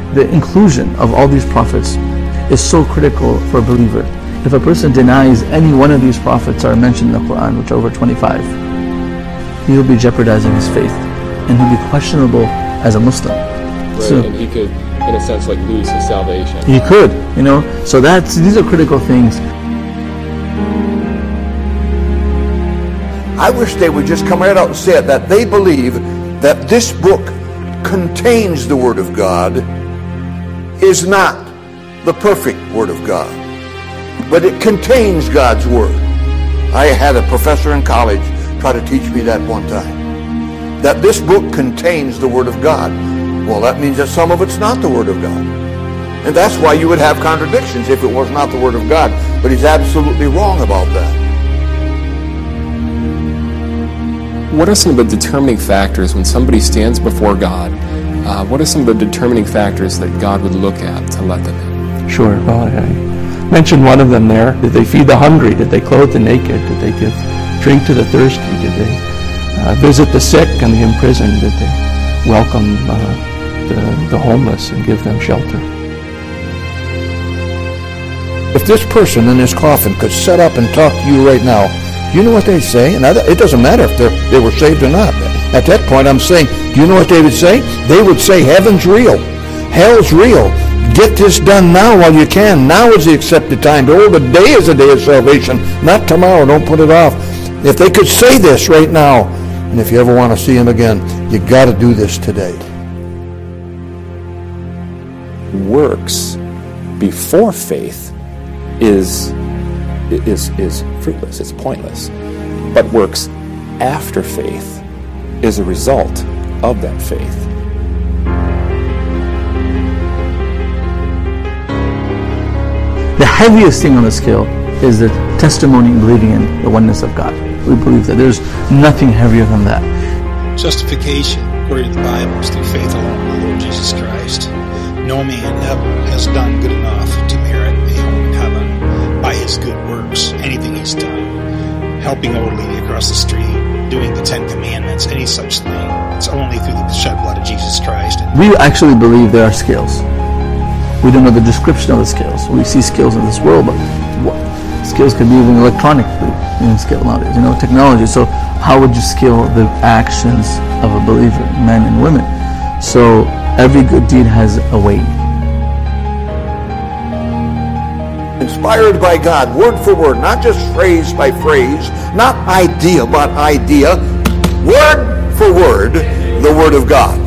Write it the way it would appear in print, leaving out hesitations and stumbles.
the inclusion of all these prophets is so critical for a believer. If a person denies any one of these prophets are mentioned in the Quran, which are over 25, he'll be jeopardizing his faith, and he'll be questionable as a Muslim. Right, so, and he could, in a sense, like lose his salvation. He could, So these are critical things. I wish they would just come right out and say it, that they believe that this book contains the Word of God, is not the perfect Word of God, but it contains God's Word. I had a professor in college try to teach me that one time, that this book contains the Word of God. Well, that means that some of it's not the Word of God. And that's why you would have contradictions if it was not the Word of God. But he's absolutely wrong about that. What are some of the determining factors when somebody stands before God? What are some of the determining factors that God would look at to let them in? Sure. Well, I mentioned one of them there. Did they feed the hungry? Did they clothe the naked? Did they give drink to the thirsty? Did they visit the sick and the imprisoned? Did they welcome the homeless and give them shelter? If this person in this coffin could set up and talk to you right now, do you know what they'd say? And it doesn't matter if they were saved or not. At that point, I'm saying, do you know what they would say? They would say, heaven's real. Hell's real. Get this done now while you can. Now is the accepted time. Behold, the day is the day of salvation, not tomorrow. Don't put it off. If they could say this right now, and if you ever want to see him again, you got to do this today. Works before faith is fruitless, it's pointless. But works after faith is a result of that faith. The heaviest thing on the scale is the testimony and believing in the oneness of God. We believe that there's nothing heavier than that. Justification, according to the Bible, is through faith alone in the Lord Jesus Christ. No man ever has done good enough to merit a home in heaven by his good works, anything he's done. Helping an old lady across the street, doing the 10 Commandments, any such thing. It's only through the shed blood of Jesus Christ. We actually believe there are scales. We don't know the description of the scales. We see scales in this world, but scales could be even electronically scale nowadays, technology. So how would you scale the actions of a believer, men and women? So every good deed has a weight. Inspired by God, word for word, not just phrase by phrase, not idea but idea, word for word, the Word of God.